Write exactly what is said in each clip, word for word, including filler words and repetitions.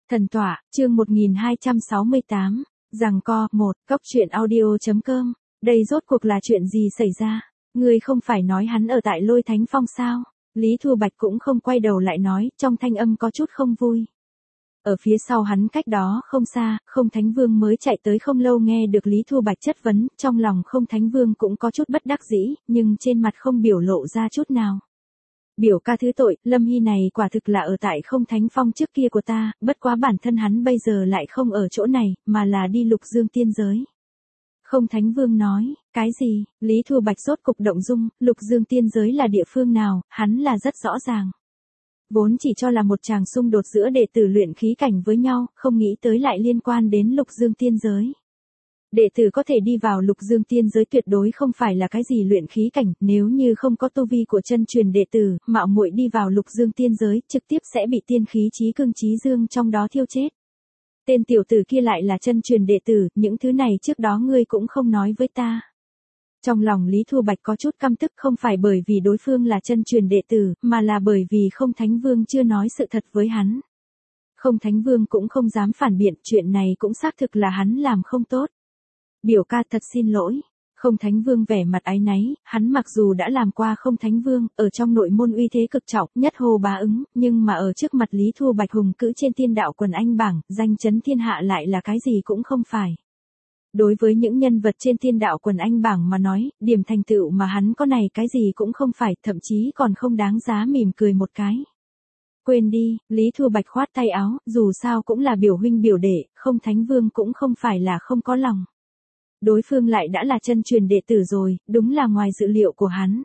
Thần tọa, chương một nghìn hai trăm sáu mươi tám, giằng co, một, cóc truyện audio.com, đây rốt cuộc là chuyện gì xảy ra? Ngươi không phải nói hắn ở tại Lôi Thánh Phong sao? Lý Thu Bạch cũng không quay đầu lại nói, trong thanh âm có chút không vui. Ở phía sau hắn cách đó không xa, Không Thánh Vương mới chạy tới không lâu nghe được Lý Thu Bạch chất vấn, trong lòng Không Thánh Vương cũng có chút bất đắc dĩ, nhưng trên mặt không biểu lộ ra chút nào. Biểu ca thứ tội, Lâm Hy này quả thực là ở tại Không Thánh Phong trước kia của ta, bất quá bản thân hắn bây giờ lại không ở chỗ này, mà là đi Lục Dương tiên giới. Không Thánh Vương nói, cái gì? Lý Thu Bạch rốt cục động dung, Lục Dương tiên giới là địa phương nào, hắn là rất rõ ràng. Vốn chỉ cho là một tràng xung đột giữa đệ tử luyện khí cảnh với nhau, không nghĩ tới lại liên quan đến Lục Dương tiên giới. Đệ tử có thể đi vào Lục Dương tiên giới tuyệt đối không phải là cái gì luyện khí cảnh, nếu như không có tu vi của chân truyền đệ tử, mạo muội đi vào Lục Dương tiên giới, trực tiếp sẽ bị tiên khí chí cương chí dương trong đó thiêu chết. Tên tiểu tử kia lại là chân truyền đệ tử, những thứ này trước đó ngươi cũng không nói với ta. Trong lòng Lý Thu Bạch có chút căm tức, không phải bởi vì đối phương là chân truyền đệ tử, mà là bởi vì Không Thánh Vương chưa nói sự thật với hắn. Không Thánh Vương cũng không dám phản biện, chuyện này cũng xác thực là hắn làm không tốt. Biểu ca thật xin lỗi. Không Thánh Vương vẻ mặt áy náy, hắn mặc dù đã làm qua Không Thánh Vương, ở trong nội môn uy thế cực trọng, nhất hồ bá ứng, nhưng mà ở trước mặt Lý Thu Bạch hùng cữ trên tiên đạo quần anh bảng, danh chấn thiên hạ lại là cái gì cũng không phải. Đối với những nhân vật trên tiên đạo quần anh bảng mà nói, điểm thành tựu mà hắn có này cái gì cũng không phải, thậm chí còn không đáng giá mỉm cười một cái. Quên đi, Lý Thu Bạch khoát tay áo, dù sao cũng là biểu huynh biểu đệ, Không Thánh Vương cũng không phải là không có lòng. Đối phương lại đã là chân truyền đệ tử rồi, đúng là ngoài dự liệu của hắn.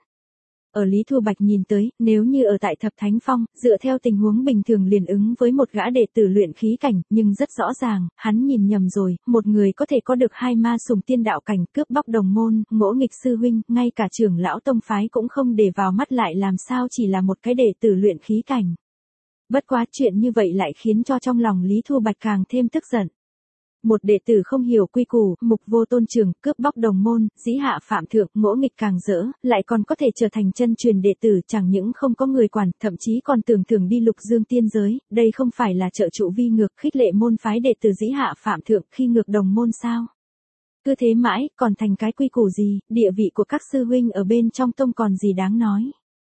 Ở Lý Thu Bạch nhìn tới, nếu như ở tại Thập Thánh Phong, dựa theo tình huống bình thường liền ứng với một gã đệ tử luyện khí cảnh, nhưng rất rõ ràng, hắn nhìn nhầm rồi, một người có thể có được hai ma sùng tiên đạo cảnh, cướp bóc đồng môn, ngỗ nghịch sư huynh, ngay cả trưởng lão tông phái cũng không để vào mắt, lại làm sao chỉ là một cái đệ tử luyện khí cảnh. Bất quá chuyện như vậy lại khiến cho trong lòng Lý Thu Bạch càng thêm tức giận. Một đệ tử không hiểu quy củ, mục vô tôn trường, cướp bóc đồng môn, dĩ hạ phạm thượng, ngỗ nghịch càng rỡ, lại còn có thể trở thành chân truyền đệ tử, chẳng những không có người quản, thậm chí còn tưởng thưởng đi Lục Dương tiên giới, đây không phải là trợ trụ vi ngược, khích lệ môn phái đệ tử dĩ hạ phạm thượng khi ngược đồng môn sao? Cứ thế mãi, còn thành cái quy củ gì, địa vị của các sư huynh ở bên trong tông còn gì đáng nói.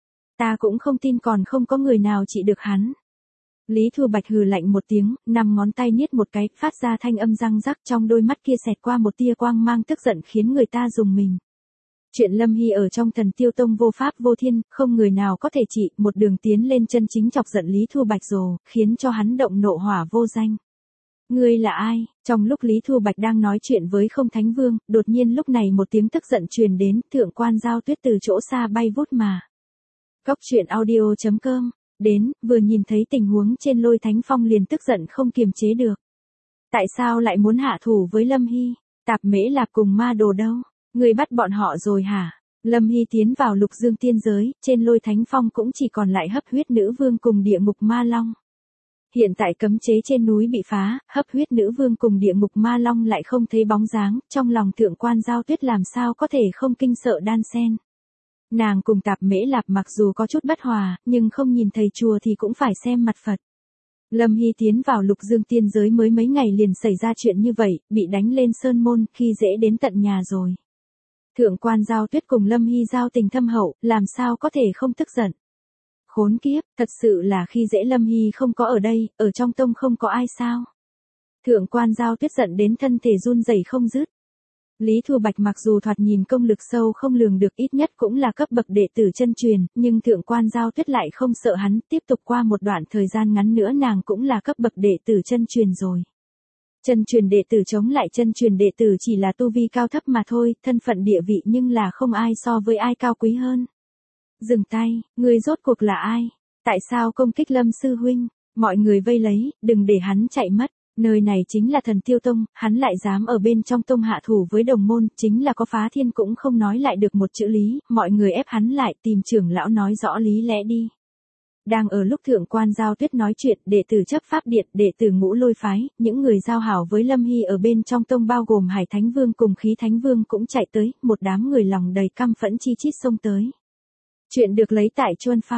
Ta cũng không tin còn không có người nào trị được hắn. Lý Thu Bạch hừ lạnh một tiếng, năm ngón tay niết một cái, phát ra thanh âm răng rắc, trong đôi mắt kia xẹt qua một tia quang mang tức giận khiến người ta rùng mình. Chuyện Lâm Hy ở trong Thần Tiêu Tông vô pháp vô thiên, không người nào có thể trị, một đường tiến lên chân chính chọc giận Lý Thu Bạch rồi, khiến cho hắn động nộ hỏa vô danh. Ngươi là ai? Trong lúc Lý Thu Bạch đang nói chuyện với Không Thánh Vương, đột nhiên lúc này một tiếng tức giận truyền đến, Thượng Quan Giao Tuyết từ chỗ xa bay vút mà. Cóc truyện audio.com Đến, vừa nhìn thấy tình huống trên Lôi Thánh Phong liền tức giận không kiềm chế được. Tại sao lại muốn hạ thủ với Lâm Hy? Tạp Mễ Lạp cùng ma đồ đâu? Người bắt bọn họ rồi hả? Lâm Hy tiến vào Lục Dương tiên giới, trên Lôi Thánh Phong cũng chỉ còn lại Hấp Huyết Nữ Vương cùng Địa Ngục Ma Long. Hiện tại cấm chế trên núi bị phá, Hấp Huyết Nữ Vương cùng Địa Ngục Ma Long lại không thấy bóng dáng, trong lòng Thượng Quan Giao Tuyết làm sao có thể không kinh sợ đan sen. Nàng cùng Tạp Mễ Lạp mặc dù có chút bất hòa, nhưng không nhìn thầy chùa thì cũng phải xem mặt Phật. Lâm Hy tiến vào Lục Dương tiên giới mới mấy ngày liền xảy ra chuyện như vậy, bị đánh lên sơn môn, khi dễ đến tận nhà rồi. Thượng Quan Giao Tuyết cùng Lâm Hy giao tình thâm hậu, làm sao có thể không tức giận. Khốn kiếp, thật sự là khi dễ Lâm Hy không có ở đây, ở trong tông không có ai sao. Thượng Quan Giao Tuyết giận đến thân thể run rẩy không dứt. Lý Thu Bạch mặc dù thoạt nhìn công lực sâu không lường được, ít nhất cũng là cấp bậc đệ tử chân truyền, nhưng Thượng Quan Giao Tuyết lại không sợ hắn, tiếp tục qua một đoạn thời gian ngắn nữa nàng cũng là cấp bậc đệ tử chân truyền rồi. Chân truyền đệ tử chống lại chân truyền đệ tử chỉ là tu vi cao thấp mà thôi, thân phận địa vị nhưng là không ai so với ai cao quý hơn. Dừng tay, người rốt cuộc là ai? Tại sao công kích Lâm sư huynh? Mọi người vây lấy, đừng để hắn chạy mất. Nơi này chính là Thần Tiêu Tông, hắn lại dám ở bên trong tông hạ thủ với đồng môn, chính là có phá thiên cũng không nói lại được một chữ lý, mọi người ép hắn lại, tìm trưởng lão nói rõ lý lẽ đi. Đang ở lúc Thượng Quan Giao Tuyết nói chuyện, đệ tử chấp pháp điện, đệ tử Ngũ Lôi phái, những người giao hảo với Lâm Hy ở bên trong tông bao gồm Hải Thánh Vương cùng Khí Thánh Vương cũng chạy tới, một đám người lòng đầy căm phẫn chi chít xông tới. Chuyện được lấy tại Chuân Phao.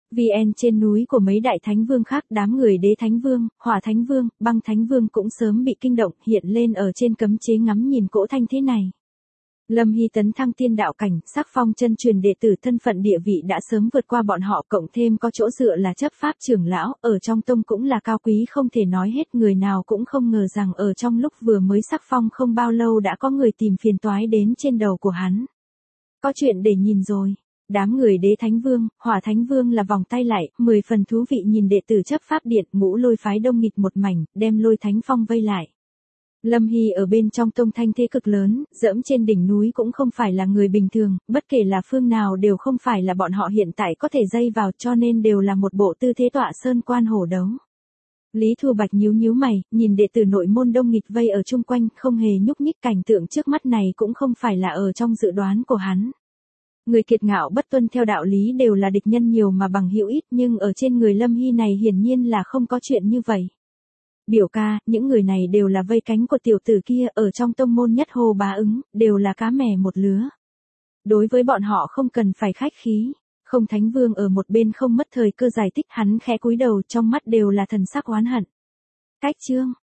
vê en trên núi của mấy đại thánh vương khác, đám người đế thánh vương, hỏa thánh vương, băng thánh vương cũng sớm bị kinh động, hiện lên ở trên cấm chế ngắm nhìn cỗ thanh thế này. Lâm Hy tấn thăng tiên đạo cảnh, sắc phong chân truyền đệ tử, thân phận địa vị đã sớm vượt qua bọn họ, cộng thêm có chỗ dựa là chấp pháp trưởng lão, ở trong tông cũng là cao quý không thể nói hết, người nào cũng không ngờ rằng ở trong lúc vừa mới sắc phong không bao lâu đã có người tìm phiền toái đến trên đầu của hắn. Có chuyện để nhìn rồi. Đám người đế thánh vương, hỏa thánh vương là vòng tay lại, mười phần thú vị nhìn đệ tử chấp pháp điện, ngũ lôi phái đông nghịt một mảnh, đem lôi thánh phong vây lại. Lâm Hy ở bên trong tông thanh thế cực lớn, dẫm trên đỉnh núi cũng không phải là người bình thường, bất kể là phương nào đều không phải là bọn họ hiện tại có thể dây vào, cho nên đều là một bộ tư thế tọa sơn quan hổ đấu. Lý Thu Bạch nhíu nhíu mày, nhìn đệ tử nội môn đông nghịt vây ở chung quanh, không hề nhúc nhích, cảnh tượng trước mắt này cũng không phải là ở trong dự đoán của hắn. Người kiệt ngạo bất tuân theo đạo lý đều là địch nhân nhiều mà bằng hữu ít, nhưng ở trên người Lâm Hy này hiển nhiên là không có chuyện như vậy. Biểu ca, những người này đều là vây cánh của tiểu tử kia, ở trong tông môn nhất Hồ Bá Ứng, đều là cá mè một lứa. Đối với bọn họ không cần phải khách khí. Không Thánh Vương ở một bên không mất thời cơ giải thích, hắn khẽ cúi đầu, trong mắt đều là thần sắc oán hận. Cách chương